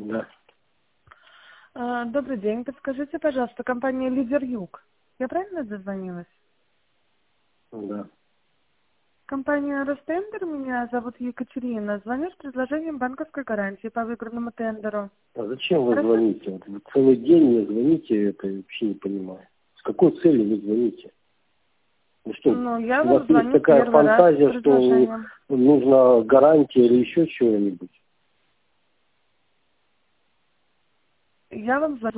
Да. Добрый день. Подскажите, пожалуйста, компания «Лидер Юг». Я правильно дозвонилась? Да. Компания «Ростендер», меня зовут Екатерина. Звоню с предложением банковской гарантии по выигранному тендеру. А зачем вы Хорошо? звоните? Вот вы целый день мне звоните, это я вообще не понимаю. С какой целью вы звоните? Ну что, Ну, я у вас вам есть звоню такая первый раз с фантазия, что предложением. нужна гарантия или еще чего-нибудь? Я вам звоню